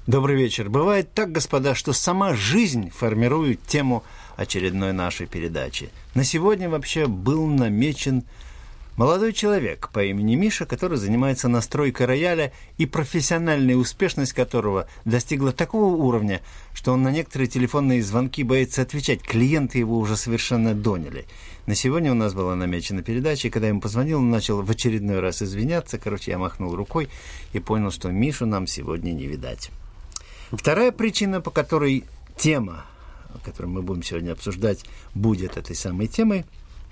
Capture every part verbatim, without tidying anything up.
Добрый вечер. Бывает так, господа, что сама жизнь формирует тему очередной нашей передачи. На сегодня вообще был намечен молодой человек по имени Миша, который занимается настройкой рояля, и профессиональная успешность которого достигла такого уровня, что он на некоторые телефонные звонки боится отвечать. Клиенты его уже совершенно доняли. На сегодня у нас была намечена передача, и когда я ему позвонил, он начал в очередной раз извиняться. Короче, я махнул рукой и понял, что Мишу нам сегодня не видать. Вторая причина, по которой тема, которую мы будем сегодня обсуждать, будет этой самой темой,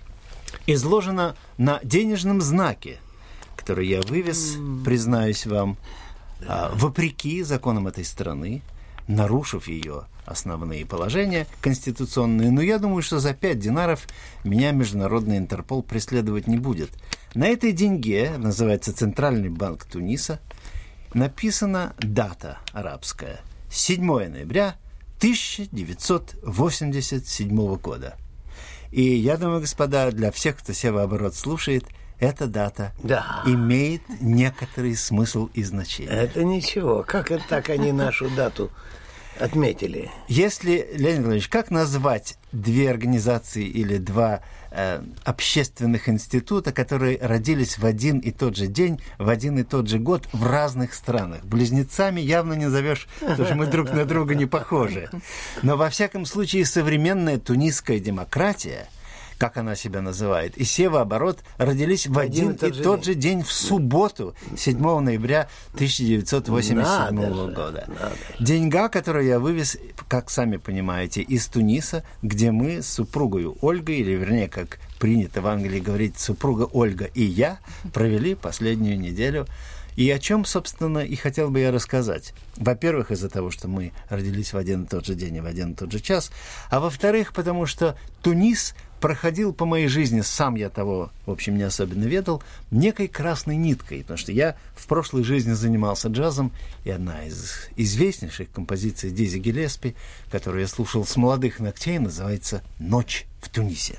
изложена на денежном знаке, который я вывез, признаюсь вам, да. вопреки законам этой страны, нарушив ее основные положения конституционные. Но я думаю, что за пять динаров меня Международный Интерпол преследовать не будет. На этой деньге, называется Центральный банк Туниса, написана дата арабская – седьмое ноября тысяча девятьсот восемьдесят седьмого года. И я думаю, господа, для всех, кто севооборот слушает, эта дата да. имеет некоторый смысл и значение. Это ничего. Как это так они нашу дату отметили? Если, Леонид Владимирович, как назвать две организации или два э, общественных института, которые родились в один и тот же день, в один и тот же год в разных странах? Близнецами явно не назовешь, потому что мы друг на друга не похожи. Но, во всяком случае, современная тунисская демократия, как она себя называет, и севооборот родились в один, один и тот, и тот же день, в субботу, седьмого ноября тысяча девятьсот восемьдесят седьмого года. Надо. Деньга, которую я вывез, как сами понимаете, из Туниса, где мы с супругой Ольгой, или вернее, как принято в Англии говорить, супруга Ольга и я, провели последнюю неделю. И о чем, собственно, и хотел бы я рассказать. Во-первых, из-за того, что мы родились в один и тот же день и в один и тот же час. А во-вторых, потому что Тунис проходил по моей жизни, сам я того, в общем, не особенно ведал, некой красной ниткой. Потому что я в прошлой жизни занимался джазом, и одна из известнейших композиций Дизи Гиллеспи, которую я слушал с молодых ногтей, называется «Ночь в Тунисе».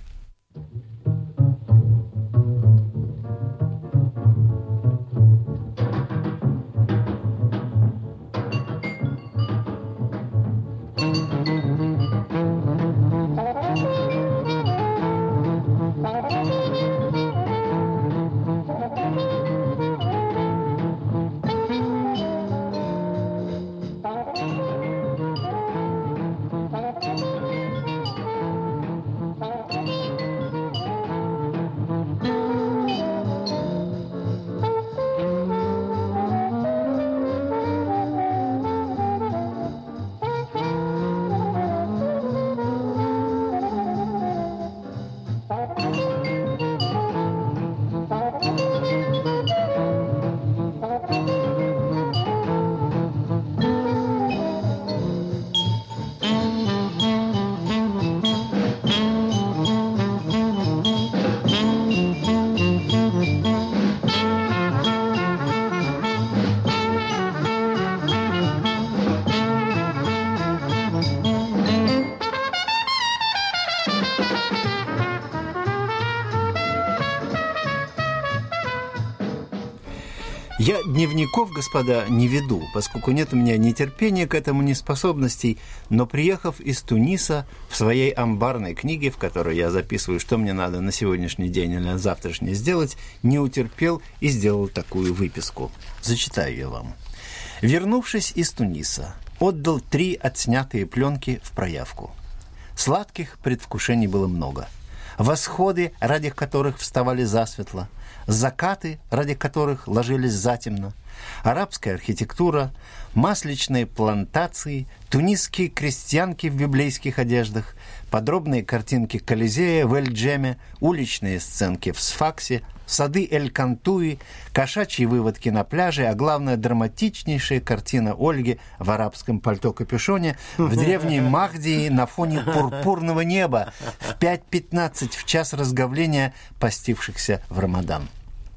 Я дневников, господа, не веду, поскольку нет у меня ни терпения к этому, ни способностей, но, приехав из Туниса, в своей амбарной книге, в которой я записываю, что мне надо на сегодняшний день или на завтрашний сделать, не утерпел и сделал такую выписку. Зачитаю ее вам. Вернувшись из Туниса, отдал три отснятые пленки в проявку. Сладких предвкушений было много. Восходы, ради которых вставали засветло, закаты, ради которых ложились затемно, арабская архитектура, масличные плантации, тунисские крестьянки в библейских одеждах, подробные картинки Колизея в Эль-Джеме, уличные сценки в Сфаксе, сады Эль-Кантуи, кошачьи выводки на пляже, а главное, драматичнейшая картина Ольги в арабском пальто-капюшоне в древней Махдии на фоне пурпурного неба в пять пятнадцать в час разговления постившихся в Рамадан.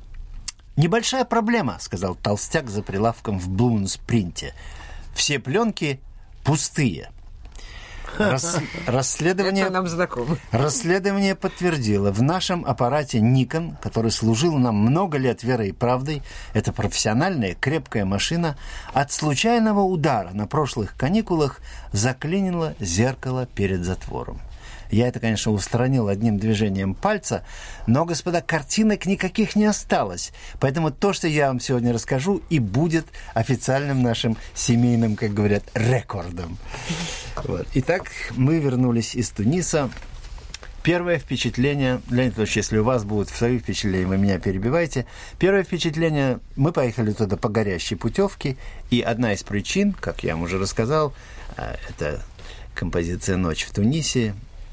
«Небольшая проблема», — сказал толстяк за прилавком в Блумс-принте. «Все пленки пустые». Рас, расследование, Это нам знакомо. Расследование подтвердило, в нашем аппарате Nikon, который служил нам много лет верой и правдой, это профессиональная крепкая машина, от случайного удара на прошлых каникулах заклинило зеркало перед затвором. Я это, конечно, устранил одним движением пальца, но, господа, картинок никаких не осталось. Поэтому то, что я вам сегодня расскажу, и будет официальным нашим семейным, как говорят, рекордом. Вот. Итак, мы вернулись из Туниса. Первое впечатление, Леонид Ильич, если у вас будут свои впечатления, вы меня перебивайте. Первое впечатление, мы поехали туда по горящей путевке, и одна из причин, как я вам уже рассказал, это композиция «Ночь в Тунисе»,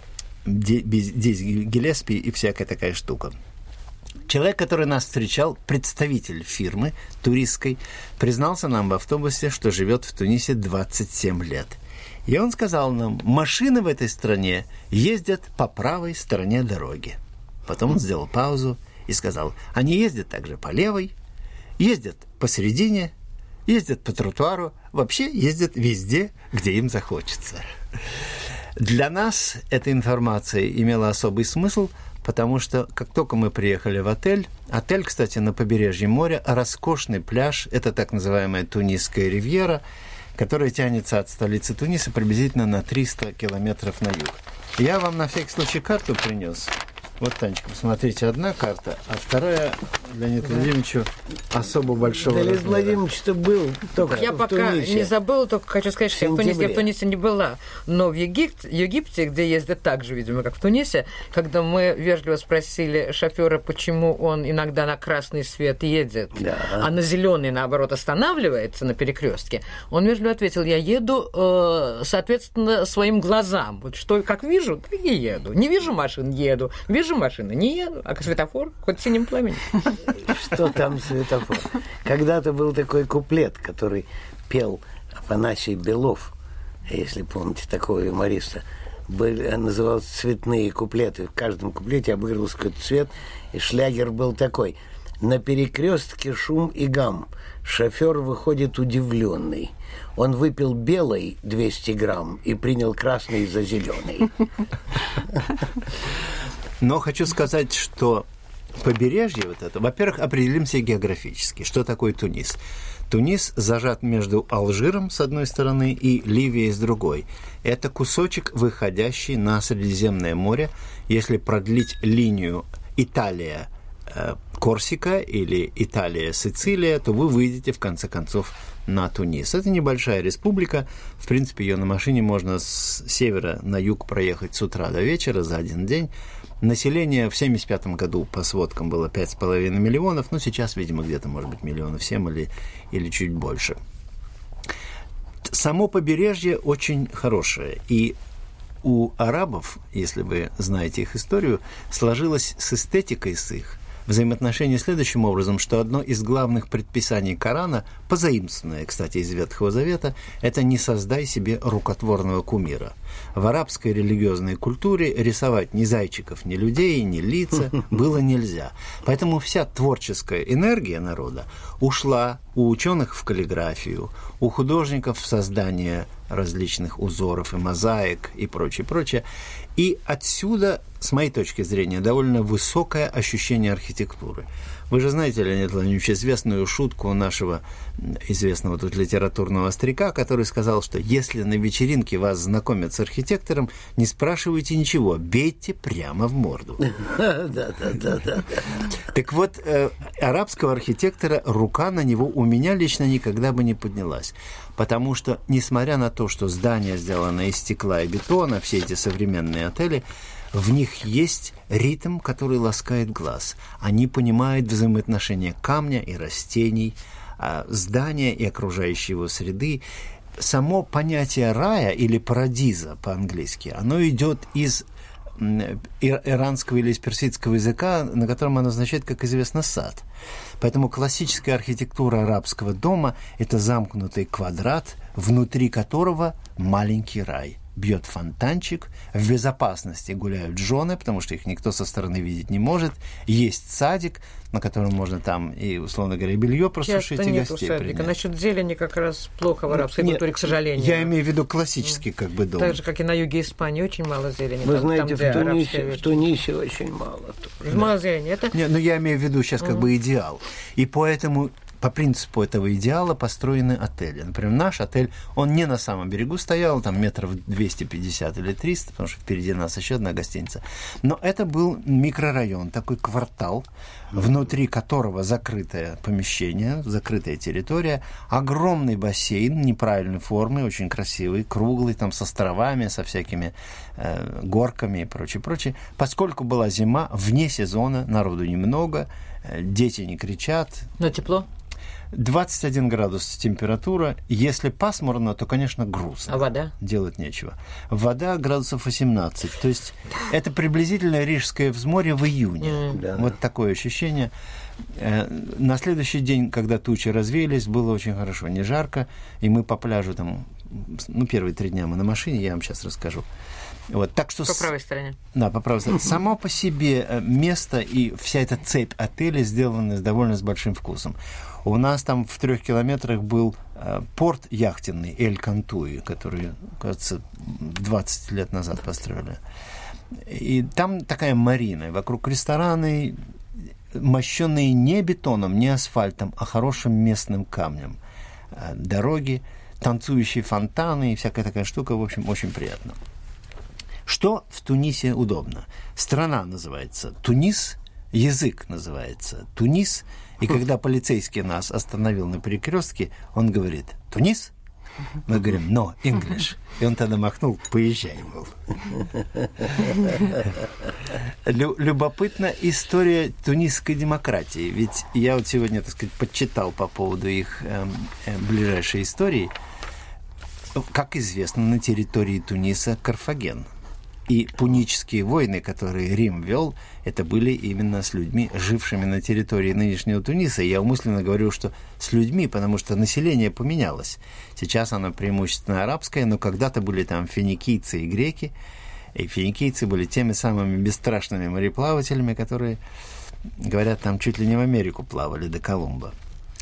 здесь Гиллеспи и всякая такая штука. Человек, который нас встречал, представитель фирмы туристской, признался нам в автобусе, что живет в Тунисе двадцать семь лет. И он сказал нам, машины в этой стране ездят по правой стороне дороги. Потом он сделал паузу и сказал, они ездят также по левой, ездят посередине, ездят по тротуару, вообще ездят везде, где им захочется. Для нас эта информация имела особый смысл, потому что, как только мы приехали в отель, отель, кстати, на побережье моря, роскошный пляж, это так называемая Тунисская ривьера, которая тянется от столицы Туниса приблизительно на триста километров на юг. Я вам на всякий случай карту принес. Вот, Танечка, посмотрите, одна карта, а вторая Леониду Владимировичу особо большого Леонид размера. Владимирович-то был только Я в пока Тунисе. не забыла, только хочу сказать, что я в Тунисе, я в Тунисе не была. Но в Египте, Египте, где ездят так же, видимо, как в Тунисе, когда мы вежливо спросили шофера, почему он иногда на красный свет едет, Да. а на зеленый, наоборот, останавливается на перекрестке, он вежливо ответил, я еду, э, соответственно, своим глазам. Вот что, как вижу, так и еду. Не вижу машин, еду. Вижу машины, не еду. А светофор хоть синим пламенем. Что там светофор? Когда-то был такой куплет, который пел Афанасий Белов, если помните такого юмориста. Был, назывался «Цветные куплеты». В каждом куплете обыгрывался какой-то цвет, и шлягер был такой. На перекрестке шум и гам. Шофер выходит удивленный. Он выпил белый двести грамм и принял красный за зеленый. Но хочу сказать, что побережье вот это, во-первых, определимся географически. Что такое Тунис? Тунис зажат между Алжиром, с одной стороны, и Ливией, с другой. Это кусочек, выходящий на Средиземное море. Если продлить линию Италия-Корсика или Италия-Сицилия, то вы выйдете, в конце концов, на Тунис. Это небольшая республика. В принципе, ее на машине можно с севера на юг проехать с утра до вечера за один день. Население в семьдесят пятом году по сводкам было пять с половиной миллионов, но сейчас, видимо, где-то, может быть, миллионов семь или, или чуть больше. Само побережье очень хорошее, и у арабов, если вы знаете их историю, сложилось с эстетикой с их взаимоотношения следующим образом, что одно из главных предписаний Корана, позаимствованное, кстати, из Ветхого Завета, это «не создай себе рукотворного кумира». В арабской религиозной культуре рисовать ни зайчиков, ни людей, ни лица было нельзя. Поэтому вся творческая энергия народа ушла у ученых в каллиграфию, у художников в создание различных узоров и мозаик и прочее, прочее. И отсюда, с моей точки зрения, довольно высокое ощущение архитектуры. Вы же знаете, Леонид Владимирович, известную шутку нашего известного тут литературного старика, который сказал, что если на вечеринке вас знакомят с архитектором, не спрашивайте ничего, бейте прямо в морду. Да, да, да, да. Так вот, э, арабского архитектора рука на него у меня лично никогда бы не поднялась. Потому что, несмотря на то, что здания сделаны из стекла и бетона, все эти современные отели, в них есть ритм, который ласкает глаз. Они понимают взаимоотношения камня и растений, здания и окружающей его среды. Само понятие рая или парадиза по-английски, оно идет из иранского или из персидского языка, на котором оно означает, как известно, сад. Поэтому классическая архитектура арабского дома – это замкнутый квадрат, внутри которого маленький рай. бьет фонтанчик, в безопасности гуляют жены, потому что их никто со стороны видеть не может, есть садик, на котором можно там и, условно говоря, белье просушить, и гостей принять. Насчет зелени как раз плохо в арабской культуре, к сожалению. Я имею в виду классический как бы дом. Так же, как и на юге Испании, очень мало зелени. Вы там, знаете, там, в, Тунисе, в Тунисе очень мало. Тоже. Мало зелени. Это... Не, ну я имею в виду сейчас как угу. бы идеал. И поэтому... По принципу этого идеала построены отели. Например, наш отель, он не на самом берегу стоял, там метров двести пятьдесят или триста, потому что впереди нас еще одна гостиница. Но это был микрорайон, такой квартал, внутри которого закрытое помещение, закрытая территория, огромный бассейн неправильной формы, очень красивый, круглый, там с островами, со всякими э, горками и прочее, прочее. Поскольку была зима, вне сезона, народу немного, э, дети не кричат. Но тепло? двадцать один градус температура. Если пасмурно, то, конечно, грустно. А вода? Делать нечего. Вода градусов восемнадцать. То есть это приблизительно Рижское взморье в июне. Mm. Да, вот да. Такое ощущение. На следующий день, когда тучи развеялись, было очень хорошо, не жарко. И мы по пляжу там, ну, первые три дня мы на машине, я вам сейчас расскажу. Вот, так что по правой стороне. Да, по правой стороне. Само по себе место и вся эта цепь отелей сделаны довольно с большим вкусом. У нас там в трех километрах был э, порт яхтенный Эль-Кантуи, который, кажется, двадцать лет назад построили. И там такая марина, вокруг рестораны, мощенные не бетоном, не асфальтом, а хорошим местным камнем. Э, дороги, танцующие фонтаны и всякая такая штука, в общем, очень приятно. Что в Тунисе удобно? Страна называется Тунис, язык называется Тунис. И когда полицейский нас остановил на перекрестке, он говорит: «Тунис?» Мы говорим: «No, English». И он тогда махнул: «Поезжай, мол». Лю- любопытна история тунисской демократии. Ведь я вот сегодня, так сказать, подчитал по поводу их э, э, ближайшей истории. Как известно, на территории Туниса Карфаген. И пунические войны, которые Рим вел, это были именно с людьми, жившими на территории нынешнего Туниса. Я умышленно говорю, что с людьми, потому что население поменялось. Сейчас оно преимущественно арабское, но когда-то были там финикийцы и греки. И финикийцы были теми самыми бесстрашными мореплавателями, которые, говорят, там чуть ли не в Америку плавали до Колумба.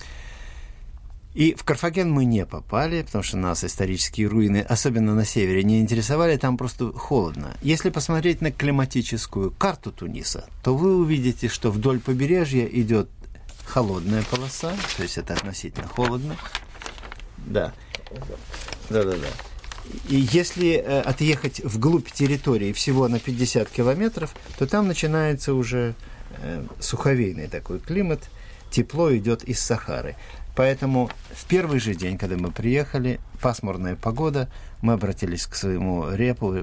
И в Карфаген мы не попали, потому что нас исторические руины, особенно на севере, не интересовали, там просто холодно. Если посмотреть на климатическую карту Туниса, то вы увидите, что вдоль побережья идет холодная полоса, то есть это относительно холодно. Да, да-да-да. И если э, отъехать вглубь территории всего на пятьдесят километров, то там начинается уже э, суховейный такой климат, тепло идет из Сахары. Поэтому в первый же день, когда мы приехали, пасмурная погода, мы обратились к своему репу,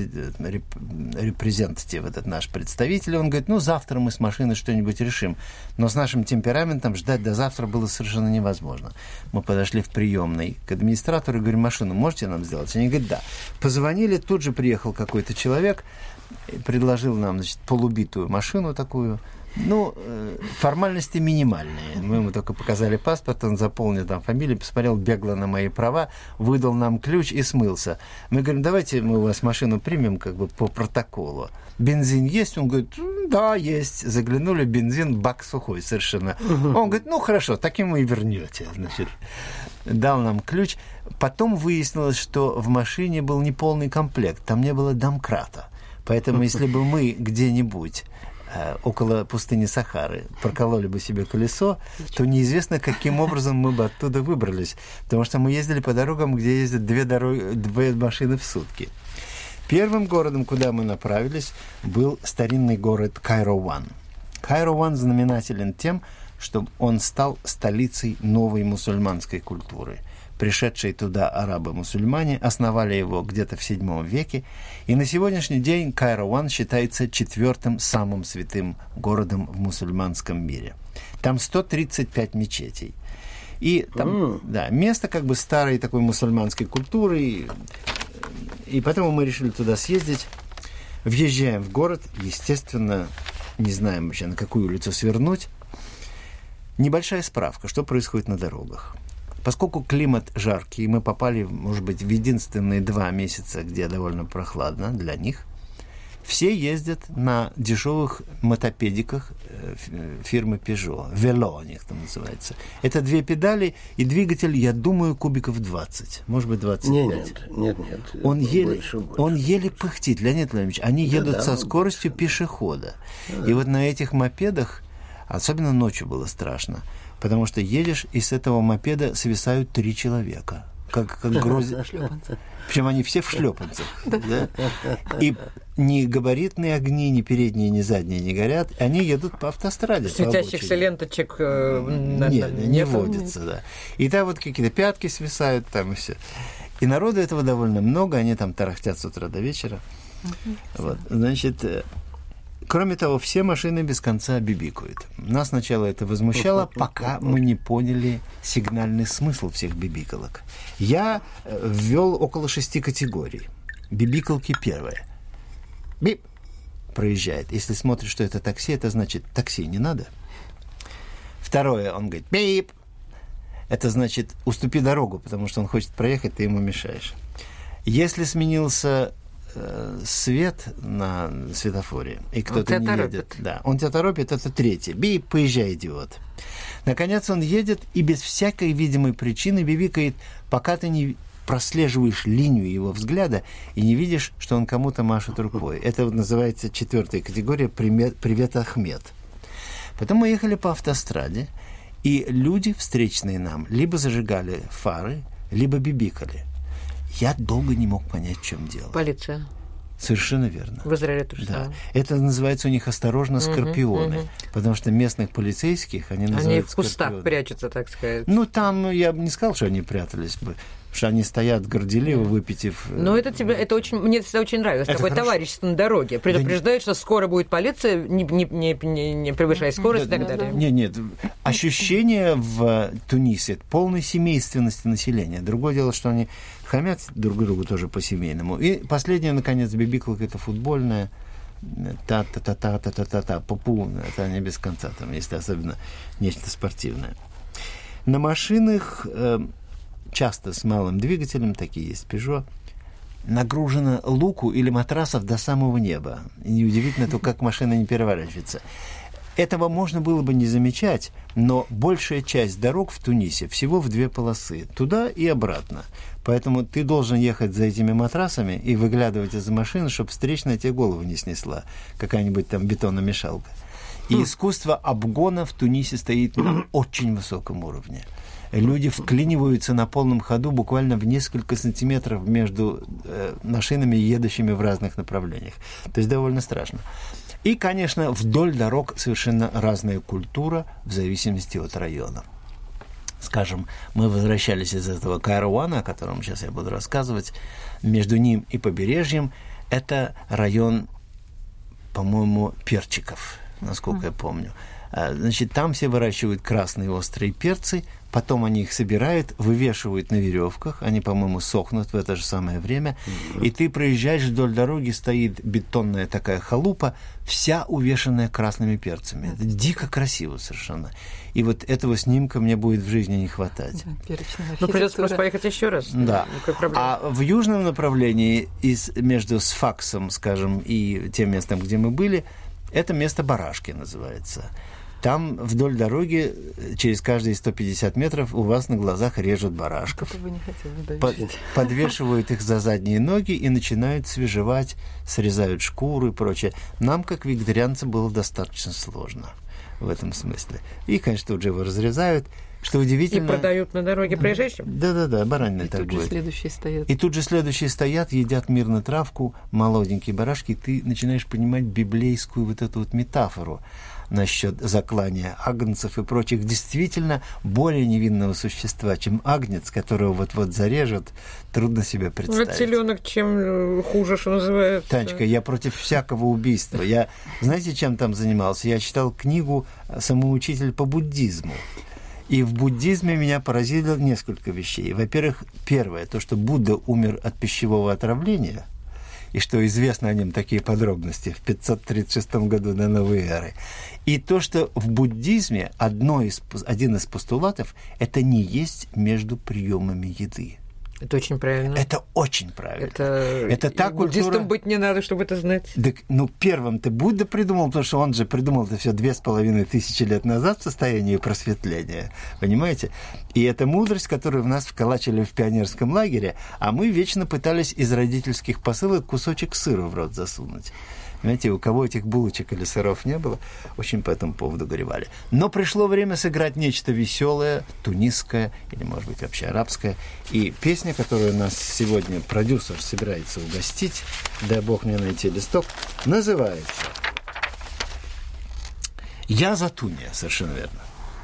репрезентатив, этот наш представитель, он говорит: ну, завтра мы с машиной что-нибудь решим. Но с нашим темпераментом ждать до завтра было совершенно невозможно. Мы подошли в приемной к администратору и говорим: машину можете нам сделать? Они говорят: да. Позвонили, тут же приехал какой-то человек, предложил нам, значит, полубитую машину такую. Ну, формальности минимальные. Мы ему только показали паспорт, он заполнил там фамилию, посмотрел бегло на мои права, выдал нам ключ и смылся. Мы говорим: давайте мы у вас машину примем как бы по протоколу. Бензин есть? Он говорит: да, есть. Заглянули, бензин, бак сухой совершенно. Он говорит: ну, хорошо, таким вы и вернете. Значит, дал нам ключ. Потом выяснилось, что в машине был неполный комплект, там не было домкрата. Поэтому, если бы мы где-нибудь около пустыни Сахары прокололи бы себе колесо, то неизвестно, каким образом мы бы оттуда выбрались. Потому что мы ездили по дорогам, где ездят две, дороги, две машины в сутки. Первым городом, куда мы направились, был старинный город Кайро-Ван. Кайро-Ван знаменателен тем, что он стал столицей новой мусульманской культуры. Пришедшие туда арабы-мусульмане основали его где-то в седьмом веке, и на сегодняшний день Кайро-Ван считается четвертым самым святым городом в мусульманском мире. Там сто тридцать пять мечетей. И там, mm. да, место как бы старой такой мусульманской культуры, и, и поэтому мы решили туда съездить. Въезжаем в город, естественно, не знаем вообще, на какую улицу свернуть. Небольшая справка, что происходит на дорогах. поскольку климат жаркий, мы попали, может быть, в единственные два месяца, где довольно прохладно для них, все ездят на дешевых мотопедиках фирмы Peugeot. Вело у них там называется. Это две педали и двигатель, я думаю, кубиков двадцать, может быть, двадцать пять. Нет, нет, нет. Он еле, больше, больше. он еле пыхтит, Леонид Владимирович. Они Да, едут да, со он скоростью больше. пешехода. Да. И вот на этих мопедах, особенно ночью было страшно, потому что едешь, и с этого мопеда свисают три человека. Как, как грози... Причем они все в шлепанцах. Да? И ни габаритные огни, ни передние, ни задние не горят. Они едут по автостраде. Светящихся ленточек э, на, Нет, на, не нет. водится, да. И там вот какие-то пятки свисают, там и все. И народу этого довольно много, они там тарахтят с утра до вечера. Uh-huh. Вот. Значит, кроме того, все машины без конца бибикают. Нас сначала это возмущало, пока мы не поняли сигнальный смысл всех бибикалок. Я ввел около шести категорий. Бибикалки первая. Бип. Проезжает. Если смотришь, что это такси, это значит, такси не надо. Второе, он говорит, бип. Это значит, уступи дорогу, потому что он хочет проехать, ты ему мешаешь. Если сменился э, свет на светофоре, и кто-то не торопит. едет, да, он тебя торопит, это третье. Бип, поезжай, идиот. Наконец он едет и без всякой видимой причины бибикает, пока ты не прослеживаешь линию его взгляда и не видишь, что он кому-то машет рукой. Это вот называется четвертая категория «Привет, Ахмед». Потом мы ехали по автостраде, и люди, встречные нам, либо зажигали фары, либо бибикали. Я долго не мог понять, в чем дело. Полиция. Совершенно верно. В Израиле тоже да. самое. Это называется у них осторожно скорпионы, угу, угу. потому что местных полицейских они называют Они в кустах скорпионы. Прячутся, так сказать. Ну, там я бы не сказал, что они прятались бы. Потому что они стоят горделиво, выпитив... Но это тебе, это очень, мне всегда очень нравилось. Это Такое хорошо. Товарищество на дороге. Предупреждают, что скоро будет полиция, не, не, не, не превышая скорость да, и так да, далее. Нет, нет. Ощущение в Тунисе полной семейственности населения. Другое дело, что они хамят друг другу тоже по-семейному. И последнее, наконец, бибикалка, это футбольная. Та-та-та-та-та-та-та-та. Пупу. Это не без конца, там, если особенно нечто спортивное. На машинах... часто с малым двигателем, такие есть Peugeot, нагружено луку или матрасов до самого неба. И неудивительно то, как машина не переворачивается. Этого можно было бы не замечать, но большая часть дорог в Тунисе всего в две полосы, туда и обратно. Поэтому ты должен ехать за этими матрасами и выглядывать из машины, чтобы встречная тебе голову не снесла, какая-нибудь там бетономешалка. И искусство обгона в Тунисе стоит на очень высоком уровне. Люди вклиниваются на полном ходу буквально в несколько сантиметров между э, машинами, едущими в разных направлениях. То есть довольно страшно. И, конечно, вдоль дорог совершенно разная культура в зависимости от района. Скажем, мы возвращались из этого Кайруана, о котором сейчас я буду рассказывать. Между ним и побережьем это район, по-моему, перчиков, насколько я помню. Значит, там все выращивают красные острые перцы, потом они их собирают, вывешивают на веревках, они, по-моему, сохнут в это же самое время, mm-hmm. и ты проезжаешь вдоль дороги, стоит бетонная такая халупа, вся увешанная красными перцами. Это дико красиво совершенно. И вот этого снимка мне будет в жизни не хватать. Да, ну, придется просто поехать еще раз. Да. А в южном направлении, из, между Сфаксом, скажем, и тем местом, где мы были, это место Барашки называется. Там вдоль дороги через каждые сто пятьдесят метров у вас на глазах режут барашков. Вы не хотели, Под, подвешивают их за задние ноги и начинают свежевать, срезают шкуру и прочее. Нам, как вегетарианцам, было достаточно сложно в этом смысле. И, конечно, тут же его разрезают. Что удивительно... И продают на дороге проезжающим? Да-да-да, баранины торгуют. И тут же следующие стоят. И тут же следующие стоят, едят мирно травку, молоденькие барашки, и ты начинаешь понимать библейскую вот эту вот метафору насчет заклания агнцев и прочих. Действительно, более невинного существа, чем агнец, которого вот-вот зарежут, трудно себе представить. Ну, теленок чем хуже, что называется. Танечка, я против всякого убийства. Я, знаете, чем там занимался? Я читал книгу «Самоучитель по буддизму». И в буддизме меня поразило несколько вещей. Во-первых, первое, то, что Будда умер от пищевого отравления, и что известно о нем такие подробности в пятьсот тридцать шестом году до новой эры. И то, что в буддизме одно из, один из постулатов – это не есть между приемами еды. Это очень правильно. Это очень правильно. Это, это та буддистом культура... быть не надо, чтобы это знать. Так, ну, первым ты Будда придумал, потому что он же придумал это все две с половиной тысячи лет назад в состоянии просветления. Понимаете? И это мудрость, которую в нас вколачивали в пионерском лагере, а мы вечно пытались из родительских посылок кусочек сыра в рот засунуть. Понимаете, у кого этих булочек или сыров не было, очень по этому поводу горевали. Но пришло время сыграть нечто веселое, тунисское или, может быть, вообще арабское. И песня, которую нас сегодня продюсер собирается угостить, дай бог мне найти листок, называется «Я за Туния», совершенно верно.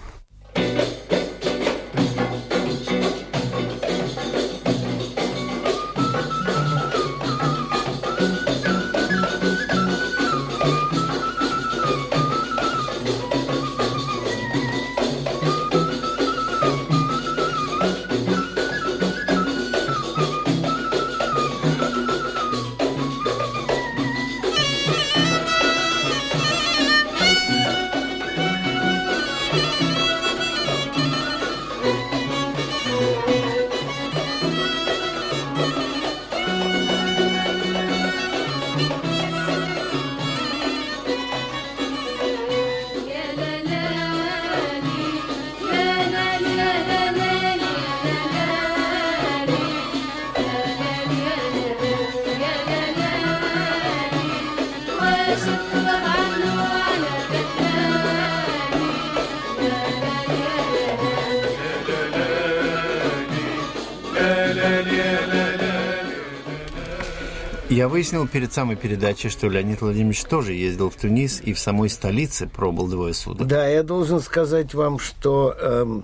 Я выяснил перед самой передачей, что Леонид Владимирович тоже ездил в Тунис и в самой столице пробыл двое суток. Да, я должен сказать вам, что эм,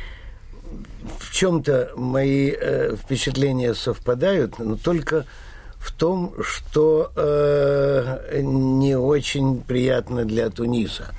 в чем-то мои э, впечатления совпадают, но только в том, что э, не очень приятно для Туниса.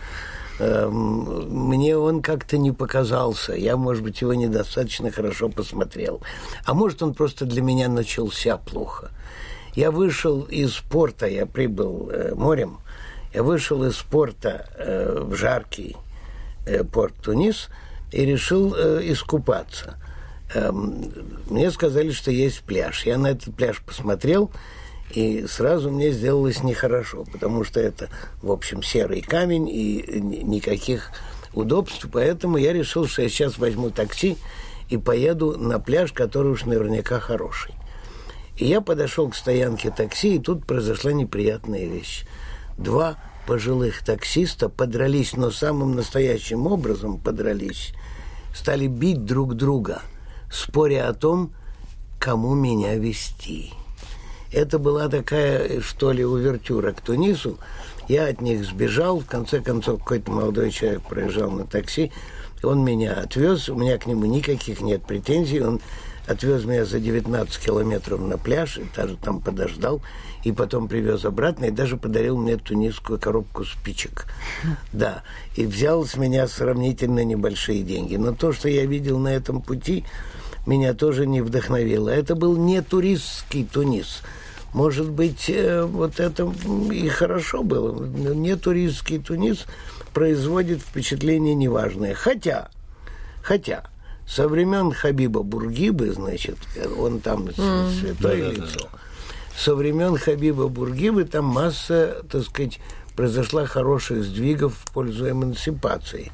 Эм, мне он как-то не показался. Я, может быть, его недостаточно хорошо посмотрел. А может, он просто для меня начался плохо. Я вышел из порта, я прибыл э, морем, я вышел из порта э, в жаркий э, порт Тунис и решил э, искупаться. Э, мне сказали, что есть пляж. Я на этот пляж посмотрел, и сразу мне сделалось нехорошо, потому что это, в общем, серый камень и никаких удобств. Поэтому я решил, что я сейчас возьму такси и поеду на пляж, который уж наверняка хороший. И я подошел к стоянке такси, и тут произошла неприятная вещь. Два пожилых таксиста подрались, но самым настоящим образом подрались, стали бить друг друга, споря о том, кому меня везти. Это была такая, что ли, увертюра к Тунису. Я от них сбежал, в конце концов какой-то молодой человек проезжал на такси, он меня отвез, у меня к нему никаких нет претензий, он отвез меня за девятнадцать километров на пляж, и даже там подождал, и потом привез обратно, и даже подарил мне тунисскую коробку спичек. Да, и взял с меня сравнительно небольшие деньги. Но то, что я видел на этом пути, меня тоже не вдохновило. Это был не туристский Тунис. Может быть, вот это и хорошо было. Не туристский Тунис производит впечатление неважное. Хотя, хотя... Со времен Хабиба Бургибы, значит, он там mm. святое да, лицо, да, да. Со времен Хабиба Бургибы там масса, так сказать, произошла хороших сдвигов в пользу эмансипации.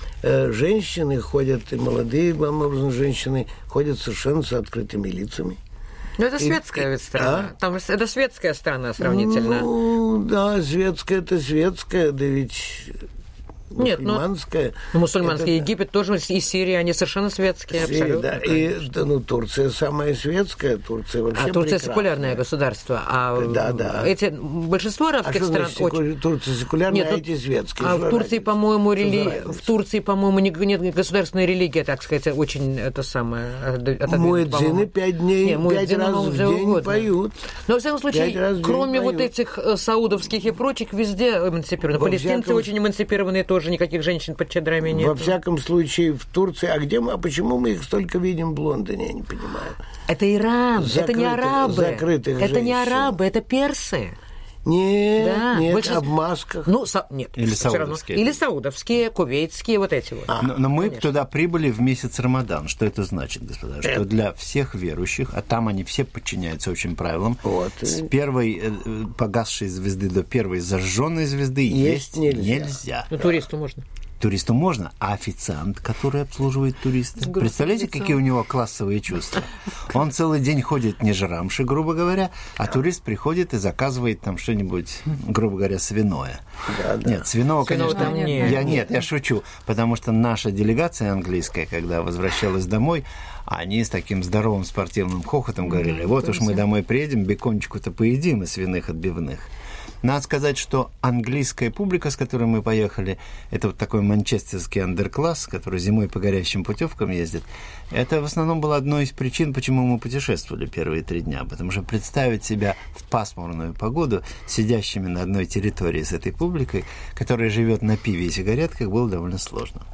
Женщины ходят, и молодые, главным образом, женщины ходят совершенно с открытыми лицами. Ну, это светская и, ведь страна. А? Там, это светская страна сравнительно. Ну, да, светская, это светская, да ведь... Нет, мусульманская. Ну, мусульманский это, Египет тоже и Сирия, они совершенно светские, Сирия, абсолютно. Да, и да, ну, Турция самая светская, Турция вообще А Турция прекрасная. Секулярное государство, а да, да. эти большинство арабских а стран значит, очень... Турция секулярная, Нет, а эти светские. А в Турции, по-моему, рели... в Турции, по-моему, нет государственной религии, так сказать, очень это самое. Муэдзины пять дней, Нет, пять раз в день угодно. Поют. Но, во всяком случае, кроме вот этих саудовских и прочих, везде эмансипированы. Палестинцы всяком... очень эмансипированные тоже. тоже никаких женщин под чадрами нет. Во всяком случае, в Турции. А где мы, а почему мы их столько видим в Лондоне, я не понимаю. Это Иран, Закрытых, это не арабы. Закрытых это женщин. не арабы, это персы. Нет, Да, нет, больше- об масках. Ну, са- нет. Или всё равно. саудовские. Или саудовские, кувейтские, вот эти вот. А, Но, но мы конечно. туда прибыли в месяц Рамадан. Что это значит, господа? Что Это- для всех верующих, а там они все подчиняются общим правилам, Вот. с первой э, э, погасшей звезды до первой зажженной звезды Есть есть, нельзя. нельзя. Ну, туристу можно. Туристу можно, а официант, который обслуживает туриста, грустным представляете, лицом. какие у него классовые чувства? Он целый день ходит не жрамши, грубо говоря, а турист приходит и заказывает там что-нибудь, грубо говоря, свиное. Да, да. Нет, свиного, Свиного конечно, там нет. я нет, я шучу, потому что наша делегация английская, когда возвращалась домой, они с таким здоровым спортивным хохотом говорили: вот уж мы домой приедем, бекончику-то поедим и свиных отбивных. Надо сказать, что английская публика, с которой мы поехали, это вот такой манчестерский андеркласс, который зимой по горящим путевкам ездит, это в основном было одной из причин, почему мы путешествовали первые три дня, потому что представить себя в пасмурную погоду сидящими на одной территории с этой публикой, которая живет на пиве и сигаретках, было довольно сложно.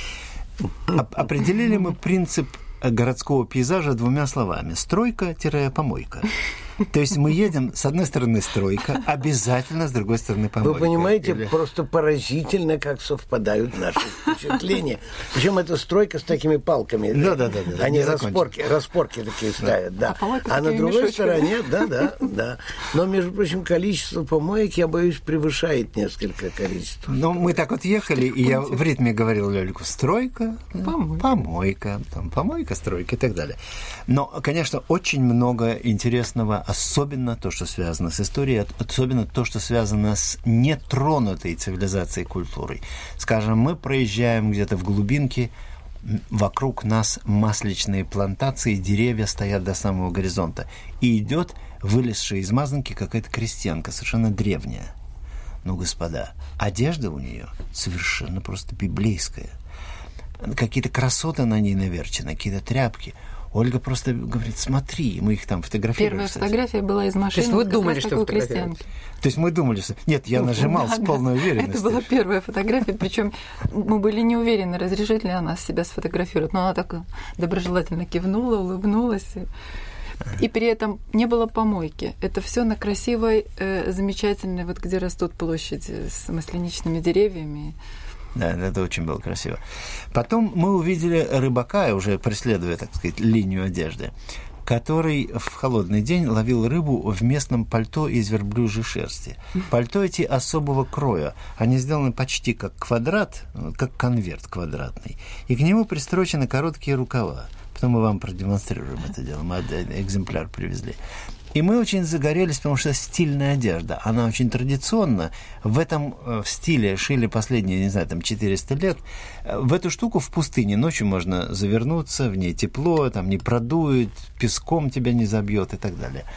Оп- определили мы принцип городского пейзажа двумя словами: стройка-помойка. То есть мы едем, с одной стороны стройка, обязательно с другой стороны помойка. Вы понимаете, Или- просто поразительно, как совпадают наши впечатления. Причем это стройка с такими палками. Да-да-да-да, Они не распорки, распорки такие ставят, да. А помойка с А на такими другой мешочками. стороне, да, да, да. Но, между прочим, количество помоек, я боюсь, превышает несколько количеств. Ну, мы так вот ехали, и я в ритме говорил Лёлику: стройка, Помойка. помойка, там, помойка, стройка и так далее. Но, конечно, очень много интересного, особенно то, что связано с историей, от- особенно то, что связано с нетронутой цивилизацией и культурой. Скажем, мы проезжаем где-то в глубинке, м, вокруг нас масличные плантации, деревья стоят до самого горизонта, и идет вылезшая из мазанки какая-то крестьянка, совершенно древняя. Ну, господа, одежда у нее совершенно просто библейская. Какие-то красоты на ней наверчены, какие-то тряпки. Ольга просто говорит: смотри, мы их там фотографируем. Первая кстати. фотография была из машины. То есть вы как думали, раз что такой фотографируете? крестьянки. То есть мы думали, что... Нет, я нажимал Да, с да. полной уверенностью. Это была первая фотография, причем мы были не уверены, разрешит ли она себя сфотографировать. Но она так доброжелательно кивнула, улыбнулась. И при этом не было помойки. Это все на красивой, э, замечательной, вот где растут площади с масляничными деревьями. Да, это очень было красиво. Потом мы увидели рыбака, уже преследуя, так сказать, линию одежды, который в холодный день ловил рыбу в местном пальто из верблюжьей шерсти. Пальто эти особого кроя. Они сделаны почти как квадрат, как конверт квадратный. И к нему пристрочены короткие рукава. Потом мы вам продемонстрируем это дело. Мы один экземпляр привезли. И мы очень загорелись, потому что стильная одежда, она очень традиционна. В этом э, в стиле шили последние, не знаю, там четыреста лет. Э, В эту штуку в пустыне ночью можно завернуться, в ней тепло, там не продует, песком тебя не забьет и так далее.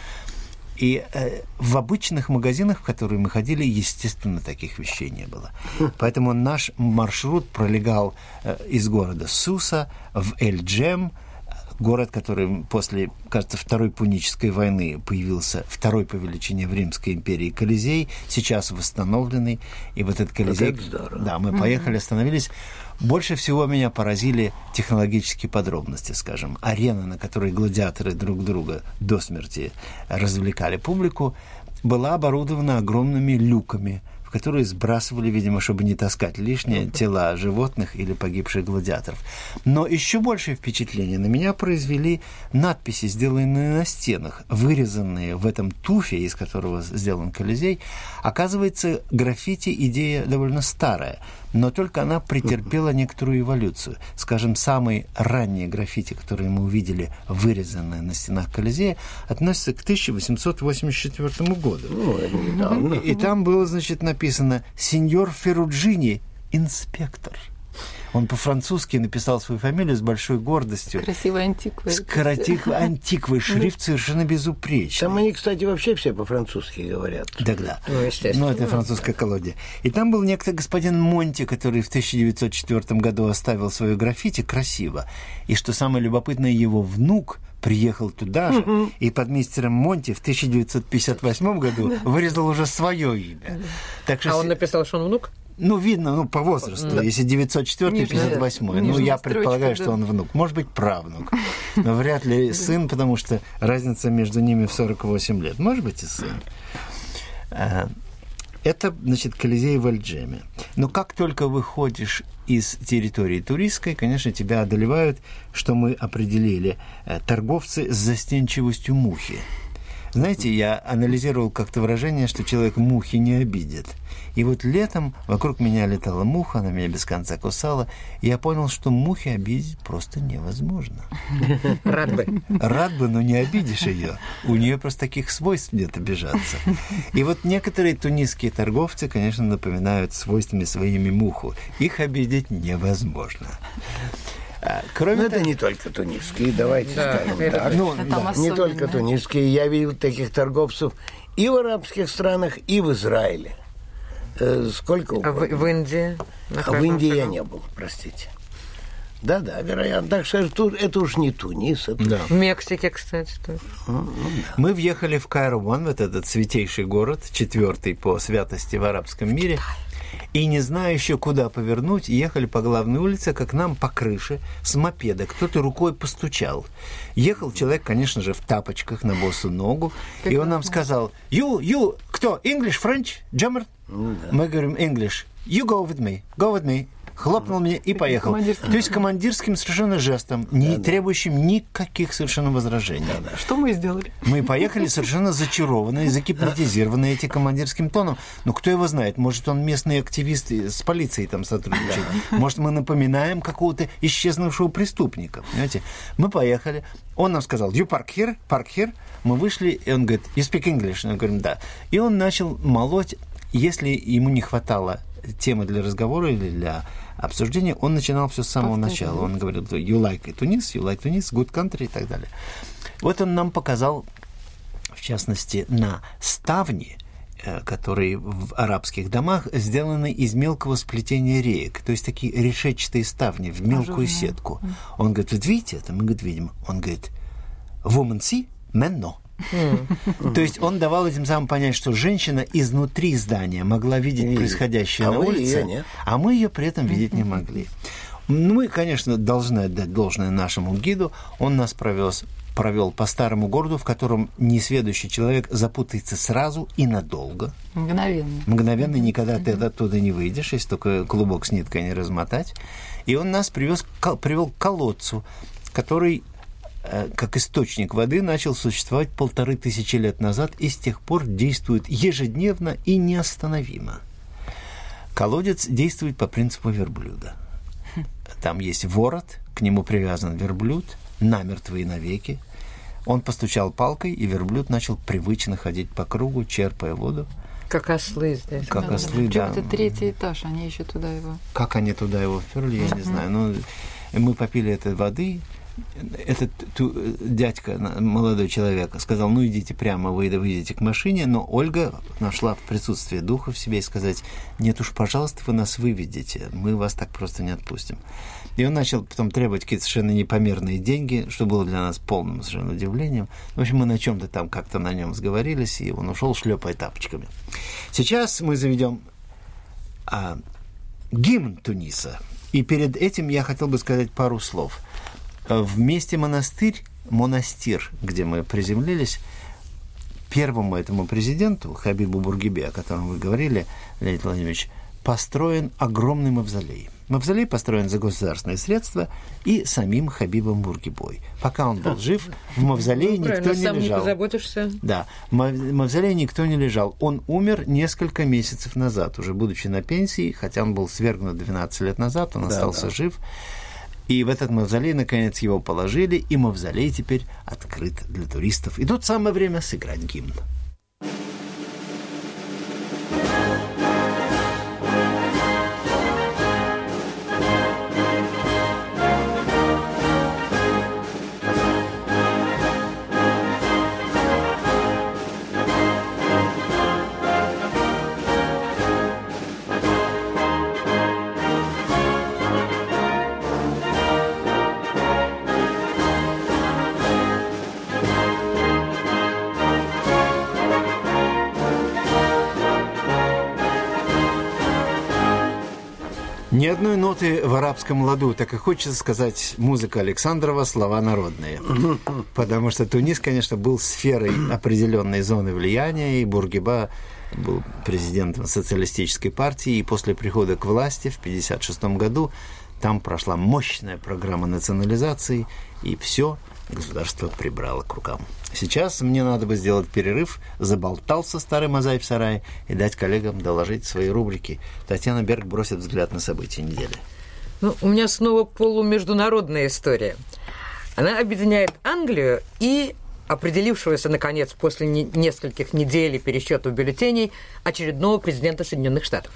И э, в обычных магазинах, в которые мы ходили, естественно, таких вещей не было. Поэтому наш маршрут пролегал э, из города Суса в Эль-Джем, город, который после, кажется, Второй Пунической войны появился, второй по величине в Римской империи Колизей, сейчас восстановленный. И вот этот Колизей... это здорово. Да, мы поехали, остановились. Больше всего меня поразили технологические подробности, скажем. Арена, на которой гладиаторы друг друга до смерти развлекали публику, была оборудована огромными люками, в которые сбрасывали, видимо, чтобы не таскать лишнее, тела животных или погибших гладиаторов. Но еще большее впечатление на меня произвели надписи, сделанные на стенах, вырезанные в этом туфе, из которого сделан Колизей. Оказывается, граффити идея довольно старая, но только она претерпела некоторую эволюцию. Скажем, самые ранние граффити, которые мы увидели, вырезанные на стенах Колизея, относятся к тысяча восемьсот восемьдесят четвёртому году. Ну, это недавно. И, и там было, значит, написано «Сеньор Ферруджини, инспектор». Он по-французски написал свою фамилию с большой гордостью. Красивая антиква. С коротик- антиквой, шрифт совершенно безупречный. Там они, кстати, вообще все по-французски говорят. Тогда. Ну, естественно. Ну, это французская колония. И там был некто господин Монти, который в тысяча девятьсот четвёртом году оставил свое граффити красиво. И что самое любопытное, его внук приехал туда же, mm-hmm. и под мистером Монти в тысяча девятьсот пятьдесят восьмом году вырезал уже свое имя. Так что А с- он написал, что он внук? Ну, видно, ну, по возрасту. Да. Если девятьсот четвёртый, пятьдесят восьмой. Ну, я предполагаю, строчка, что да. он внук. Может быть, правнук. Но вряд ли сын, потому что разница между ними в сорок восемь лет. Может быть, и сын. Это, значит, Колизей в Альджеме. Но как только выходишь из территории туристской, конечно, тебя одолевают, что мы определили, торговцы с застенчивостью мухи. Знаете, я анализировал как-то выражение, что человек мухи не обидит. И вот летом вокруг меня летала муха, она меня без конца кусала, и я понял, что мухи обидеть просто невозможно. Рад бы. Рад бы, но не обидишь ее. У нее просто таких свойств нет обижаться. И вот некоторые тунисские торговцы, конечно, напоминают свойствами своими муху. Их обидеть невозможно. Кроме Но того... это не только тунисские, давайте да, скажем это, так. Ну, да. Не только тунисские. Я видел таких торговцев и в арабских странах, и в Израиле. Э, сколько угодно. А в, в Индии? А в Индии я не был, простите. Да-да, вероятно. Так что тут, это уж не Тунис. Это... Да. В Мексике, кстати. Тоже. Ну, ну, да. Мы въехали в Кайро-Ван, вот этот святейший город, четвертый по святости в арабском мире. И, не зная еще, куда повернуть, ехали по главной улице, как нам по крыше, с мопеда. Кто-то рукой постучал. Ехал человек, конечно же, в тапочках на босу ногу. Как и он нам сказал, you, you, кто? English, French, German? Ну, да. Мы говорим, English. You go with me, go with me. Хлопнул мне и поехал. То есть командирским совершенно жестом, не да, требующим да. никаких совершенно возражений. Да, да. Что мы сделали? Мы поехали совершенно зачарованные, загипнотизированные этим командирским тоном. Но кто его знает, может, он местный активист с полицией там сотрудничает. Может, мы напоминаем какого-то исчезнувшего преступника. Понимаете? Мы поехали. Он нам сказал, you park here, park here. Мы вышли, и он говорит, you speak English? Мы говорим, да. И он начал молоть, если ему не хватало темы для разговора или для обсуждения, он начинал все с самого Повторяю. начала. Он говорил, you like Tunis, you like Tunis, good country и так далее. Вот он нам показал, в частности, на ставни, которые в арабских домах сделаны из мелкого сплетения реек, то есть такие решетчатые ставни в мелкую Ажурно. сетку. Он говорит, вот видите это? Мы, говорит, видим. Он говорит, woman see, man no. Mm. То есть он давал этим самым понять, что женщина изнутри здания могла видеть и происходящее а на улице, ее, а мы ее при этом видеть не могли. Мы, конечно, должны отдать должное нашему гиду. Он нас провез, провел по старому городу, в котором несведущий человек запутается сразу и надолго. Мгновенно. Мгновенно, mm-hmm. никогда mm-hmm. ты оттуда не выйдешь, если только клубок с ниткой не размотать. И он нас привез, привел к колодцу, который... как источник воды начал существовать полторы тысячи лет назад и с тех пор действует ежедневно и неостановимо. Колодец действует по принципу верблюда. Там есть ворот, к нему привязан верблюд, намертво и навеки. Он постучал палкой, и верблюд начал привычно ходить по кругу, черпая воду. Как ослы здесь. Как да, ослы, да. да. Это третий этаж, они еще туда его... Как они туда его вперли, я не знаю. Но мы попили этой воды. Этот ту, дядька, молодой человек, сказал, ну идите прямо, вы выйдете к машине, но Ольга нашла в присутствии духа в себе и сказать, нет уж, пожалуйста, вы нас выведете, мы вас так просто не отпустим. И он начал потом требовать какие-то совершенно непомерные деньги, что было для нас полным совершенно удивлением. В общем, мы на чем-то там как-то на нем сговорились, и он ушел, шлепая тапочками. Сейчас мы заведем а, гимн Туниса, и перед этим я хотел бы сказать пару слов. В месте монастырь, монастир, где мы приземлились, первому этому президенту, Хабибу Бургибе, о котором вы говорили, Леонид Владимирович, построен огромный мавзолей. Мавзолей построен за государственные средства и самим Хабибом Бургибой. Пока он был жив, в мавзолее ну, никто не сам лежал. Не позаботишься. Да, в мавзолее никто не лежал. Он умер несколько месяцев назад, уже будучи на пенсии, хотя он был свергнут двенадцать лет назад, он да, остался да. жив. И в этот мавзолей, наконец, его положили, и мавзолей теперь открыт для туристов. И тут самое время сыграть гимн. Ни одной ноты в арабском ладу, так и хочется сказать, музыка Александрова, слова народные. Потому что Тунис, конечно, был сферой определенной зоны влияния, и Бургиба был президентом социалистической партии, и после прихода к власти в тысяча девятьсот пятьдесят шестом году там прошла мощная программа национализации, и все государство прибрало к рукам. Сейчас мне надо бы сделать перерыв, заболтался старый мозаик в сарае, и дать коллегам доложить свои рубрики. Татьяна Берг бросит взгляд на события недели. Ну, у меня снова полумеждународная история. Она объединяет Англию и определившегося, наконец, после не- нескольких недель пересчетов бюллетеней очередного президента Соединенных Штатов.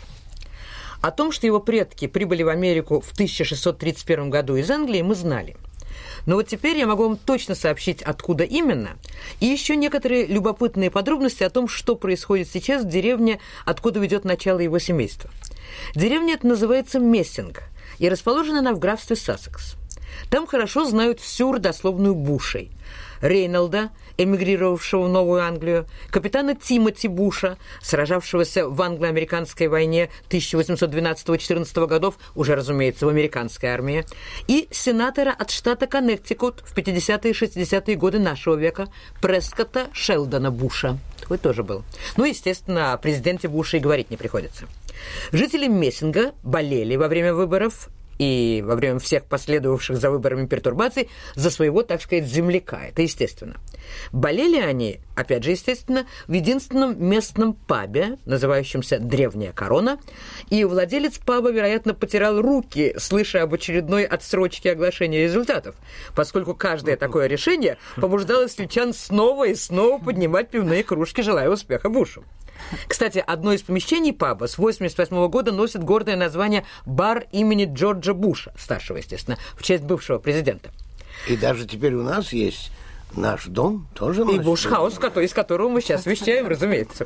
О том, что его предки прибыли в Америку в тысяча шестьсот тридцать первом году из Англии, мы знали. Но вот теперь я могу вам точно сообщить, откуда именно, и еще некоторые любопытные подробности о том, что происходит сейчас в деревне, откуда ведет начало его семейства. Деревня эта называется Мессинг, и расположена она в графстве Сассекс. Там хорошо знают всю родословную Бушей. Рейнолда, эмигрировавшего в Новую Англию, капитана Тимоти Буша, сражавшегося в англо-американской войне тысяча восемьсот двенадцатого-четырнадцатого годов, уже, разумеется, в американской армии, и сенатора от штата Коннектикут в пятидесятые и шестидесятые годы нашего века Прескотта Шелдона Буша. Такой тоже был. Ну, естественно, о президенте Буше и говорить не приходится. Жители Мессинга болели во время выборов и во время всех последовавших за выборами пертурбаций за своего, так сказать, земляка. Это естественно. Болели они, опять же, естественно, в единственном местном пабе, называющемся «Древняя корона», и владелец паба, вероятно, потирал руки, слыша об очередной отсрочке оглашения результатов, поскольку каждое такое решение побуждало сельчан снова и снова поднимать пивные кружки, желая успеха Бушу. Кстати, одно из помещений паба с восемьдесят восьмого года носит гордое название «Бар имени Джорджа Буша», старшего, естественно, в честь бывшего президента. И даже теперь у нас есть наш дом, тоже наш И Буш-хаус, из которого мы сейчас вещаем, разумеется.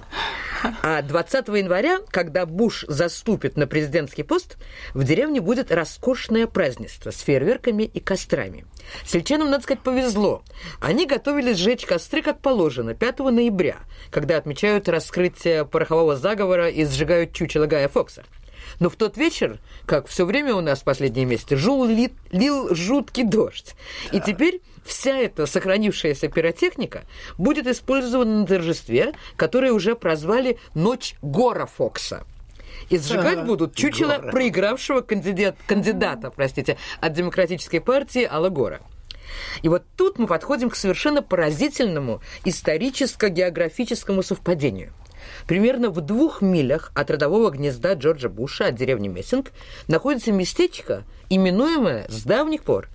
А двадцатого января, когда Буш заступит на президентский пост, в деревне будет роскошное празднество с фейерверками и кострами. Сельчанам, надо сказать, повезло. Они готовились сжечь костры, как положено, пятого ноября, когда отмечают раскрытие порохового заговора и сжигают чучело Гая Фокса. Но в тот вечер, как все время у нас в последние месяцы, жул, ли, лил жуткий дождь. И теперь вся эта сохранившаяся пиротехника будет использована на торжестве, которое уже прозвали «Ночь Гора Фокса». И сжигать ага, будут чучело Гора. проигравшего кандидат, кандидата простите, от Демократической партии Алла Гора. И вот тут мы подходим к совершенно поразительному историческо-географическому совпадению. Примерно в двух милях от родового гнезда Джорджа Буша, от деревни Мессинг, находится местечко, именуемое с давних пор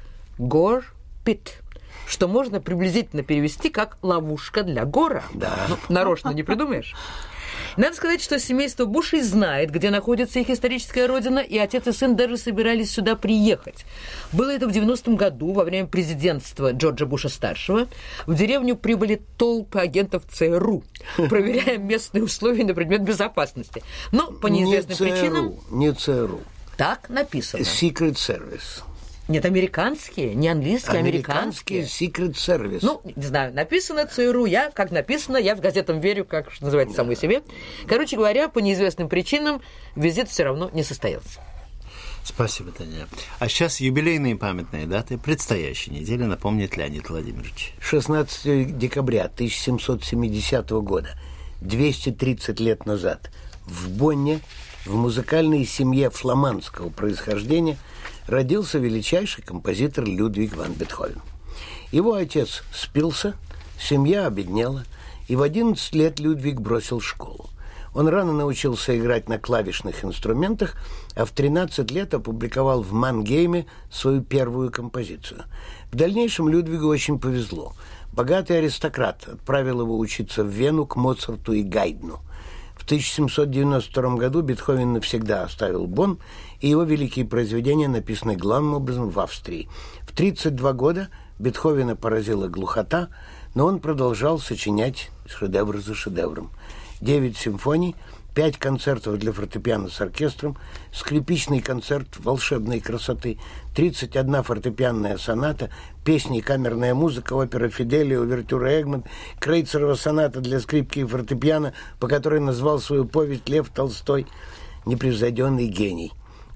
Гор-Пит, что можно приблизительно перевести как «ловушка для Гора». Да. Ну, нарочно не придумаешь. Надо сказать, что семейство Бушей знает, где находится их историческая родина, и отец и сын даже собирались сюда приехать. Было это в девяностом году, во время президентства Джорджа Буша-старшего. В деревню прибыли толпы агентов ЦРУ, проверяя местные условия на предмет безопасности. Но по неизвестным не причинам... Не ЦРУ. Так написано. Secret Service. Нет, американские, не английские, американские. Американские Secret Service. Ну, не знаю, написано ЦРУ, я, как написано, я в газетам верю, как что называется, самой себе. Короче говоря, по неизвестным причинам визит все равно не состоялся. Спасибо, Таня. А сейчас юбилейные памятные даты предстоящей недели напомнит Леонид Владимирович. шестнадцатого декабря тысяча семьсот семидесятого года, двести тридцать лет назад, в Бонне, в музыкальной семье фламандского происхождения, родился величайший композитор Людвиг ван Бетховен. Его отец спился, семья обеднела, и в одиннадцать лет Людвиг бросил школу. Он рано научился играть на клавишных инструментах, а в тринадцать лет опубликовал в Мангейме свою первую композицию. В дальнейшем Людвигу очень повезло. Богатый аристократ отправил его учиться в Вену к Моцарту и Гайдну. В тысяча семьсот девяносто втором году Бетховен навсегда оставил Бонн, и его великие произведения написаны главным образом в Австрии. В тридцать два года Бетховена поразила глухота, но он продолжал сочинять шедевр за шедевром. Девять симфоний, пять концертов для фортепиано с оркестром, скрипичный концерт волшебной красоты, тридцать одна фортепианная соната, песни и камерная музыка, опера «Фиделия», увертюра «Эгмонт», Крейцерова соната для скрипки и фортепиано, по которой назвал свою повесть Лев Толстой. Непревзойденный гений.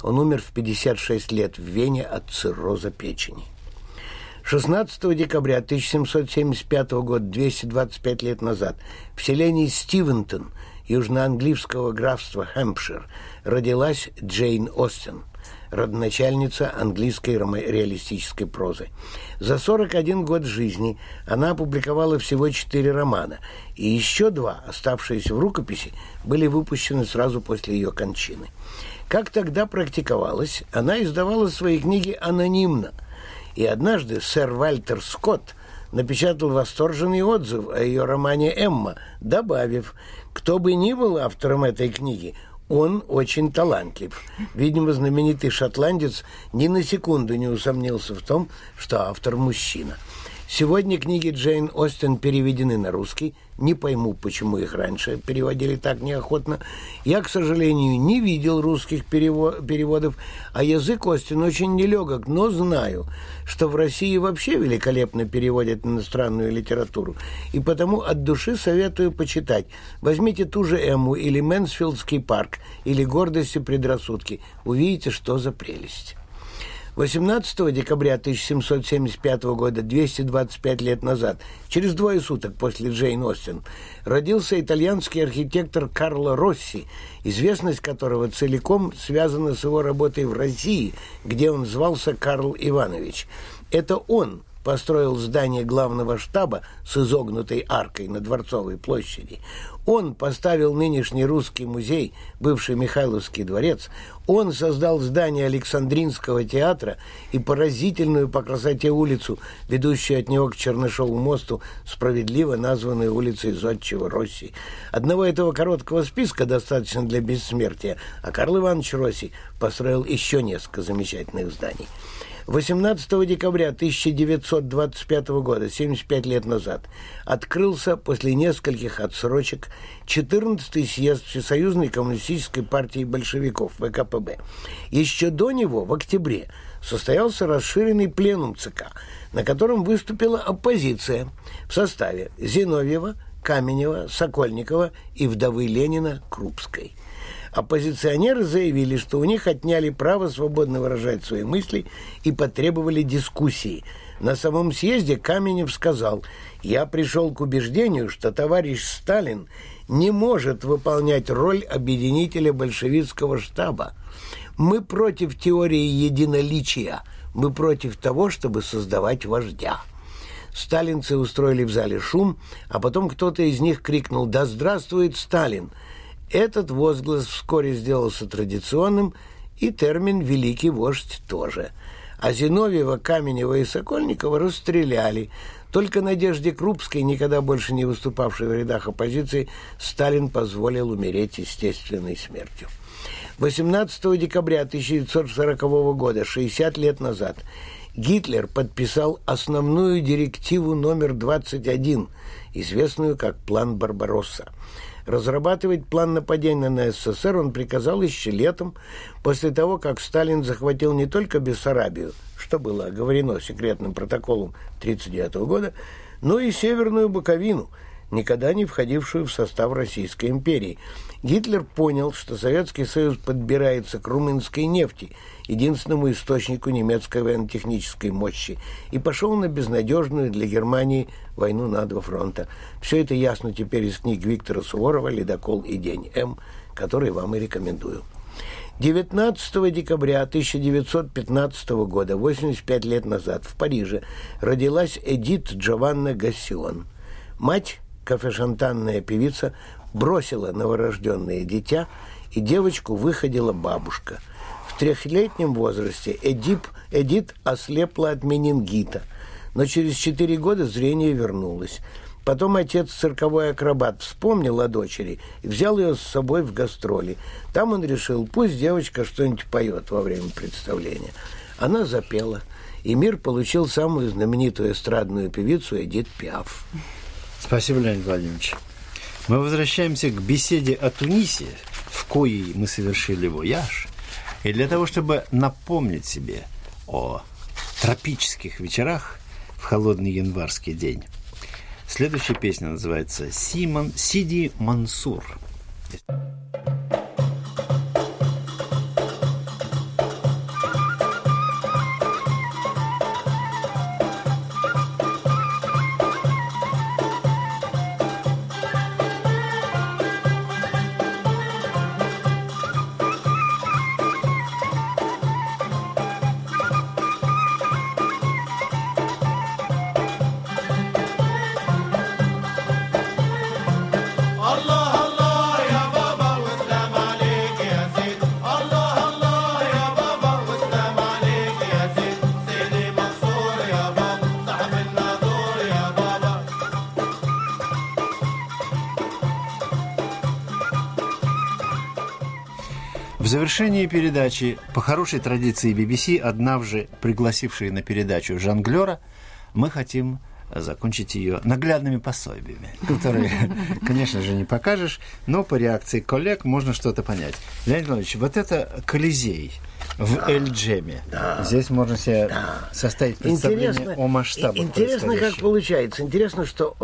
Он умер в пятьдесят шесть лет в Вене от цирроза печени. шестнадцатого декабря тысяча семьсот семьдесят пятого года, двести двадцать пять лет назад, в селении Стивентон южноанглийского графства Хэмпшир родилась Джейн Остин, родоначальница английской реалистической прозы. За сорок один год жизни она опубликовала всего четыре романа, и еще два, оставшиеся в рукописи, были выпущены сразу после ее кончины. Как тогда практиковалось, она издавала свои книги анонимно, и однажды сэр Вальтер Скотт напечатал восторженный отзыв о ее романе «Эмма», добавив: «Кто бы ни был автором этой книги, он очень талантлив». Видимо, знаменитый шотландец ни на секунду не усомнился в том, что автор мужчина. Сегодня книги Джейн Остин переведены на русский. Не пойму, почему их раньше переводили так неохотно. Я, к сожалению, не видел русских переводов, а язык Остин очень нелегок, но знаю, что в России вообще великолепно переводят иностранную литературу, и потому от души советую почитать. Возьмите ту же «Эмму» или «Мэнсфилдский парк», или «Гордость и предрассудки». Увидите, что за прелесть. восемнадцатого декабря тысяча семьсот семьдесят пятого года, двести двадцать пять лет назад, через двое суток после Джейн Остин, родился итальянский архитектор Карло Росси, известность которого целиком связана с его работой в России, где он звался Карл Иванович. Это он построил здание главного штаба с изогнутой аркой на Дворцовой площади. Он поставил нынешний русский музей, бывший Михайловский дворец. Он создал здание Александринского театра и поразительную по красоте улицу, ведущую от него к Чернышеву мосту, справедливо названную улицей Зодчего Росси. Одного этого короткого списка достаточно для бессмертия, а Карл Иванович Росси построил еще несколько замечательных зданий. восемнадцатого декабря тысяча девятьсот двадцать пятого года, семьдесят пять лет назад, открылся после нескольких отсрочек четырнадцатый съезд Всесоюзной коммунистической партии большевиков вэ ка пэ бэ. Еще до него, в октябре, состоялся расширенный пленум ЦК, на котором выступила оппозиция в составе Зиновьева, Каменева, Сокольникова и вдовы Ленина Крупской. Оппозиционеры заявили, что у них отняли право свободно выражать свои мысли и потребовали дискуссии. На самом съезде Каменев сказал: «Я пришел к убеждению, что товарищ Сталин не может выполнять роль объединителя большевистского штаба. Мы против теории единоличия, мы против того, чтобы создавать вождя». Сталинцы устроили в зале шум, а потом кто-то из них крикнул: «Да здравствует Сталин!». Этот возглас вскоре сделался традиционным, и термин «великий вождь» тоже. А Зиновьева, Каменева и Сокольникова расстреляли. Только Надежде Крупской, никогда больше не выступавшей в рядах оппозиции, Сталин позволил умереть естественной смертью. восемнадцатого декабря тысяча девятьсот сорокового года, шестьдесят лет назад, Гитлер подписал основную директиву номер двадцать один, известную как «План Барбаросса». Разрабатывать план нападения на эс эс эс эр он приказал еще летом, после того, как Сталин захватил не только Бессарабию, что было оговорено секретным протоколом тысяча девятьсот тридцать девятого года, но и Северную Буковину, никогда не входившую в состав Российской империи. Гитлер понял, что Советский Союз подбирается к румынской нефти, единственному источнику немецкой военно-технической мощи, и пошел на безнадежную для Германии войну на два фронта. Все это ясно теперь из книг Виктора Суворова «Ледокол и день М», который вам и рекомендую. девятнадцатого декабря тысяча девятьсот пятнадцатого года, восемьдесят пять лет назад, в Париже родилась Эдит Джованна Гассион. Мать, кафешантанная певица, бросила новорожденное дитя, и девочку выходила бабушка. В трехлетнем возрасте Эдип, Эдит ослепла от менингита, но через четыре года зрение вернулось. Потом отец, цирковой акробат, вспомнил о дочери и взял ее с собой в гастроли. Там он решил, пусть девочка что-нибудь поет во время представления. Она запела, и мир получил самую знаменитую эстрадную певицу Эдит Пиаф. Спасибо, Леонид Владимирович. Мы возвращаемся к беседе о Тунисе, в коей мы совершили вояж, и для того, чтобы напомнить себе о тропических вечерах в холодный январский день, следующая песня называется «Симон Сиди Мансур». завершении передачи, по хорошей традиции би би си, однажды пригласившие на передачу жонглера, мы хотим закончить ее наглядными пособиями, которые, конечно же, не покажешь, но по реакции коллег можно что-то понять. Леонид Иванович, вот это Колизей в да, Эль-Джеме. Да, здесь можно себе да. составить представление интересно, о масштабах интересно, как получается. Интересно, что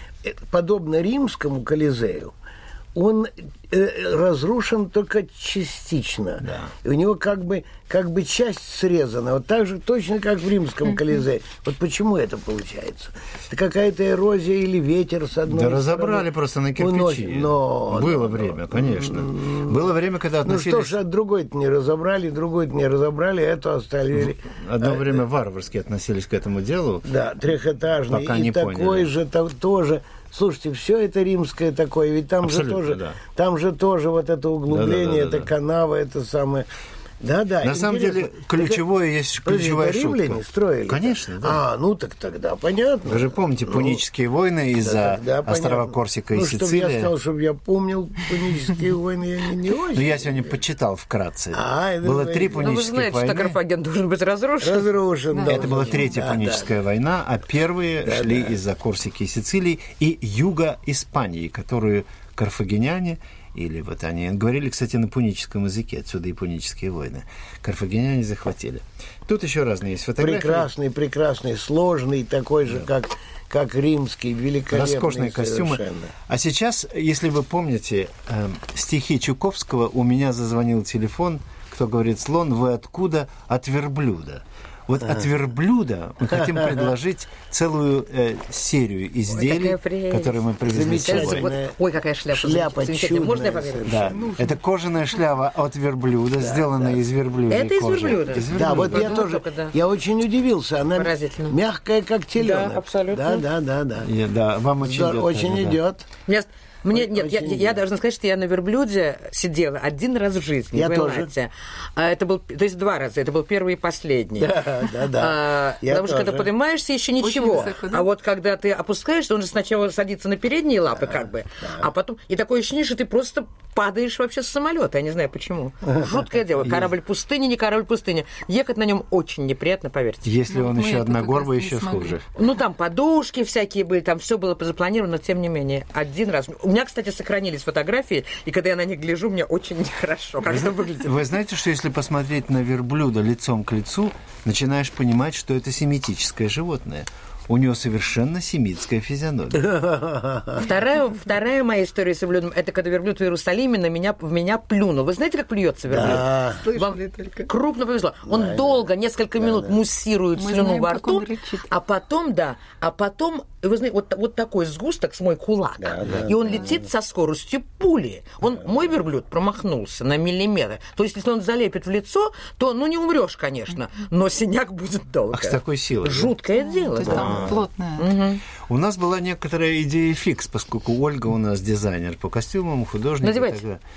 подобно римскому Колизею, он э, разрушен только частично. Да. И у него как бы, как бы часть срезана. Вот так же точно, как в римском Колизее. Вот почему это получается? Это какая-то эрозия или ветер с одной стороны. Да разобрали просто на кирпичи. Но, Было но, время, конечно. Но, Было время, когда относились... Ну что ж, другой-то не разобрали, другой-то не разобрали, это оставили. Одно время варварски относились к этому делу. Да, трехэтажный. Пока и не такой поняли. же то, тоже... Слушайте, все это римское такое, ведь там Абсолютно, же тоже, да. там же тоже вот это углубление, да, да, да, это да. канава, это самое. Да, да. На самом деле ключевое это, есть ключевая шутка. Римляне строили. Конечно, да. А, ну так тогда понятно. Вы же помните Пунические ну, войны из-за да, острова Корсика ну, и Сицилия. Ну, чтобы я сказал, чтобы я помнил Пунические войны, я не, не очень. Ну, я сегодня почитал вкратце. А, было три Пунических войны. Ну, вы знаете, войны. Что Карфаген должен быть разрушен. Разрушен, да. Это была третья да, Пуническая да. война, а первые да, шли да. из-за Корсики и Сицилии и юга Испании, которую карфагеняне... Или вот они говорили, кстати, на пуническом языке, отсюда и пунические войны. Карфагеняне захватили. Тут еще разные есть фотографии. Прекрасный, прекрасный, сложный, такой же, да. как, как римский, великолепный. Роскошные костюмы. Совершенно. А сейчас, если вы помните э, стихи Чуковского «У меня зазвонил телефон, кто говорит слон, вы откуда? От верблюда». Вот от верблюда мы хотим предложить целую э, серию изделий, Ой, которые мы привезли с собой. Ой, какая шляпа. Шляпа чудная. Можно я поверю? Да. Это кожаная шляпа от верблюда, да, сделанная да. из верблюжьей Это кожи. из верблюда? Из верблюда. Да, вот я тоже, только, да. я очень удивился. Она мягкая, как теленок. Да, абсолютно. Да, да, да. Да, и, да вам очень да, идет. Очень да. идет. Мне... Мне, нет, я, я должна сказать, что я на верблюде сидела один раз в жизни. Я тоже. А это был, то есть два раза. Это был первый и последний. Да, да, да. А, потому что когда поднимаешься, еще ничего. Высоко, да? А вот когда ты опускаешься, он же сначала садится на передние лапы, да, как бы, да. а потом... И такое ощущение, что ты просто падаешь вообще с самолета. Я не знаю, почему. Жуткое дело. Корабль пустыни, не корабль пустыни. Ехать на нем очень неприятно, поверьте. Если он еще одногорбый, еще хуже. Ну, там подушки всякие были, там все было запланировано, но тем не менее. Один раз... У меня, кстати, сохранились фотографии, и когда я на них гляжу, мне очень нехорошо, как это выглядит. Вы знаете, что если посмотреть на верблюда лицом к лицу, начинаешь понимать, что это семитическое животное. У него совершенно семитская физиономия. Вторая, вторая моя история с верблюдом, это когда верблюд в Иерусалиме на меня, в меня плюнул. Вы знаете, как плюется верблюд? Да. Вам крупно повезло. Он да, долго, несколько да, минут да. муссирует Мы слюну знаем, во рту, а потом, да, а потом, вы знаете, вот, вот такой сгусток с мой кулак, да, да, и он да, летит да. со скоростью пули. Он, да. Мой верблюд промахнулся на миллиметр. То есть, если он залепит в лицо, то, ну, не умрешь, конечно, но синяк будет долго. Ах, с такой силой. Жуткое да? дело. Да. Плотная. Угу. У нас была некоторая идея фикс, поскольку Ольга у нас дизайнер по костюмам, художник. Надевайте. И так далее.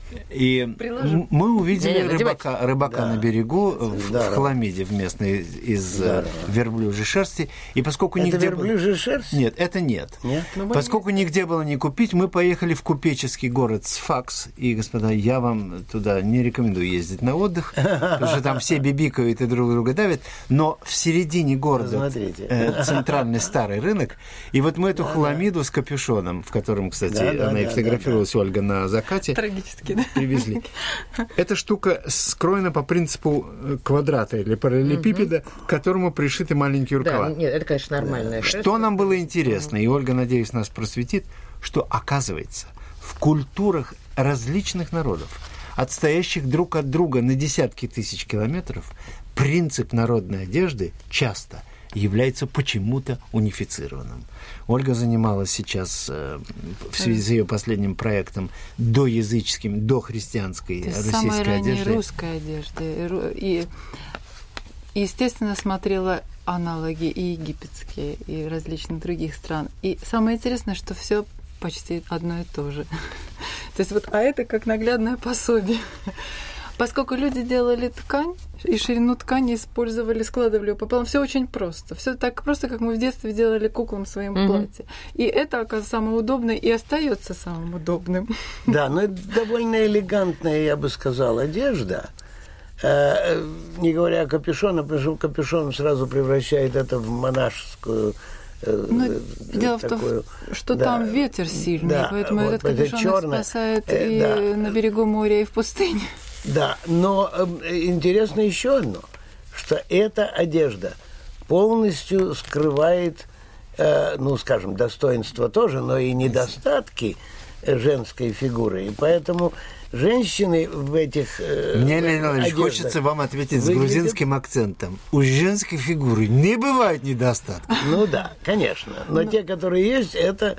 И Приложу. мы увидели не, не, рыбака, рыбака да. на берегу да. в хламиде в местной из да. верблюжьей шерсти. И поскольку это нигде верблюжья было... шерсть? Нет, это нет. нет? Поскольку нигде было не купить, мы поехали в купеческий город Сфакс. И, господа, я вам туда не рекомендую ездить на отдых, потому что там все бибикают и друг друга давят. Но в середине города э, центральный старый рынок. И вот мы эту да, хламиду да. с капюшоном, в котором, кстати, да, да, она и фотографировалась, да, да. Ольга, на закате. Трагически, да. Привезли. Эта штука скроена по принципу квадрата или параллелепипеда, к которому пришиты маленькие рукава. Да, нет, это, конечно, нормальная. Что нам было интересно, и Ольга, надеюсь, нас просветит, что, оказывается, в культурах различных народов, отстоящих друг от друга на десятки тысяч километров, принцип народной одежды часто является почему-то унифицированным. Ольга занималась сейчас э, в связи с ее последним проектом доязыческим, дохристианской российской самой ранней одеждой. Русской одежды. И, естественно, смотрела аналоги и египетские, и различных других стран. И самое интересное, что все почти одно и то же. То есть вот, а это как наглядное пособие. Поскольку люди делали ткань, и ширину ткани использовали, складывали ее пополам, все очень просто. Все так просто, как мы в детстве делали куклам своим mm-hmm. платье. И это, оказывается, самое удобное и остается самым удобным. Да, но это довольно элегантная, я бы сказал, одежда. Не говоря о капюшоне, потому что капюшон сразу превращает это в монашескую. Но дело такую, в том, что да, там ветер сильный, да, поэтому вот, этот капюшон черное, спасает э, и да. на берегу моря, и в пустыне. Да, но э, интересно еще одно, что эта одежда полностью скрывает, э, ну, скажем, достоинства тоже, но и недостатки женской фигуры. И поэтому женщины в этих э, Мне, Леонид Ильич, хочется вам ответить выглядят... с грузинским акцентом. У женской фигуры не бывает недостатков. Ну да, конечно. Но ну... те, которые есть, это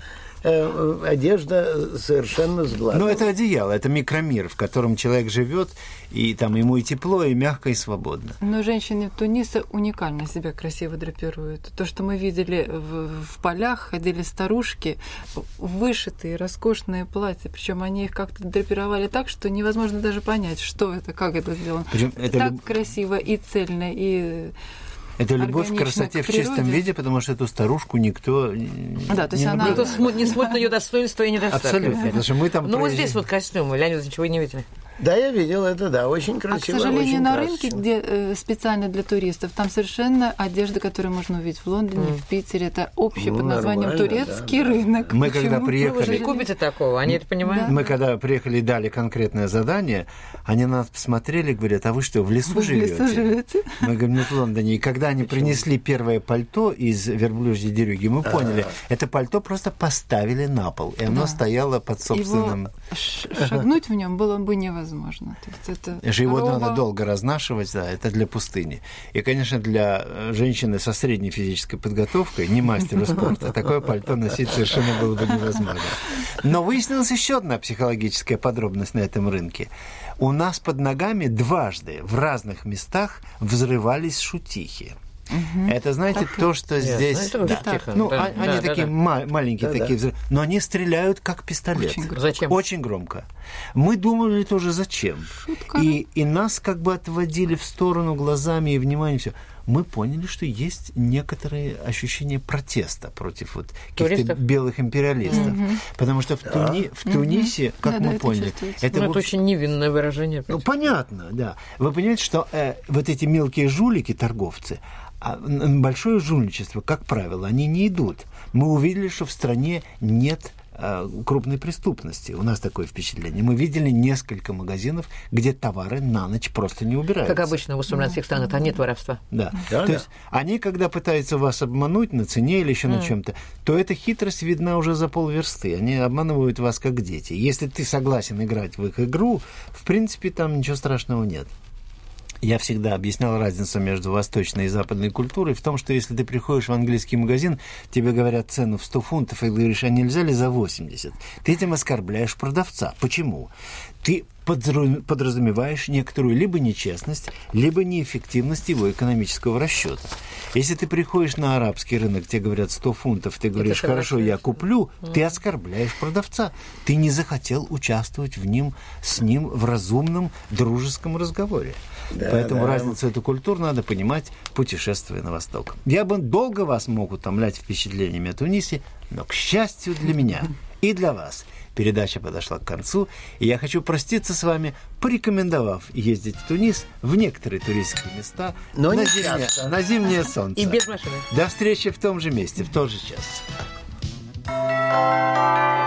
э, одежда совершенно сглажена. Но это одеяло, это микромир, в котором человек живет, и там ему и тепло, и мягко, и свободно. Но женщины Туниса уникально себя красиво драпируют. То, что мы видели в, в полях, ходили старушки, вышитые, роскошные платья, причем они их как-то драпировали так, что невозможно даже понять, что это, как это сделано. Причем это так люб... красиво и цельно, и... Это любовь к красоте к в чистом виде, потому что эту старушку никто да, то есть не она никто не смотрит на ее достоинство и недостатки. Абсолютно, потому что мы там... Ну, вот здесь вот костюмы, Леонид, ничего вы не видели? Да, я видел это, да, очень красиво. А, к сожалению, на красиво. рынке, где э, специально для туристов, там совершенно одежда, которую можно увидеть в Лондоне, mm. в Питере. Это общий ну, под названием турецкий да, рынок. Мы Почему? когда приехали... Вы же не купите такого, они это понимают? Да. Мы когда приехали и дали конкретное задание, они на нас посмотрели и говорят, а вы что, в лесу вы живете? В лесу живете? Мы говорим, нет, в Лондоне. И когда они Почему? принесли первое пальто из верблюжьей дерюги, мы поняли, А-а-а. это пальто просто поставили на пол, и оно да. стояло под собственным... Его шагнуть в нем было бы невозможно. Это его роба... надо долго разнашивать, да, это для пустыни. И, конечно, для женщины со средней физической подготовкой, не мастеру спорта, такое пальто носить совершенно было бы невозможно. Но выяснилась еще одна психологическая подробность на этом рынке. У нас под ногами дважды в разных местах взрывались шутихи. Угу. Это, знаете, так, то, что нет, здесь... Ну, да. Тихо. Ну, да, они да, такие да, ма- маленькие, да, такие, да. но они стреляют как пистолет. Очень громко. Зачем? Очень громко. Мы думали тоже, зачем. Шутка. И, и нас как бы отводили в сторону глазами и вниманием. Все. Мы поняли, что есть некоторые ощущения протеста против вот каких-то белых империалистов. Угу. Потому что в, да. Туни, в Тунисе, угу. как да, мы да, поняли... Это, это, ну, это очень невинное выражение. Ну, понятно, да. Вы понимаете, что э, вот эти мелкие жулики, торговцы, а большое жульничество, как правило, они не идут. Мы увидели, что в стране нет э, крупной преступности. У нас такое впечатление. Мы видели несколько магазинов, где товары на ночь просто не убираются. Как обычно в мусульманских странах, там нет воровства. Да. да То да. есть они, когда пытаются вас обмануть на цене или еще mm. на чем-то, то эта хитрость видна уже за полверсты. Они обманывают вас как дети. Если ты согласен играть в их игру, в принципе, там ничего страшного нет. Я всегда объяснял разницу между восточной и западной культурой в том, что если ты приходишь в английский магазин, тебе говорят цену в сто фунтов, и говоришь, а нельзя ли за восемьдесят? Ты этим оскорбляешь продавца. Почему? Ты подразумеваешь некоторую либо нечестность, либо неэффективность его экономического расчета. Если ты приходишь на арабский рынок, тебе говорят сто фунтов, ты говоришь, хорошо, я куплю, mm. ты оскорбляешь продавца. Ты не захотел участвовать в ним, с ним в разумном, дружеском разговоре. Да, Поэтому да. разницу эту культуру надо понимать, путешествуя на восток. Я бы долго вас мог утомлять впечатлениями о Тунисе, но, к счастью для меня и для вас, передача подошла к концу, и я хочу проститься с вами, порекомендовав ездить в Тунис в некоторые туристские места но на, не зимнее, на зимнее солнце. И без машины. До встречи в том же месте, в тот же час.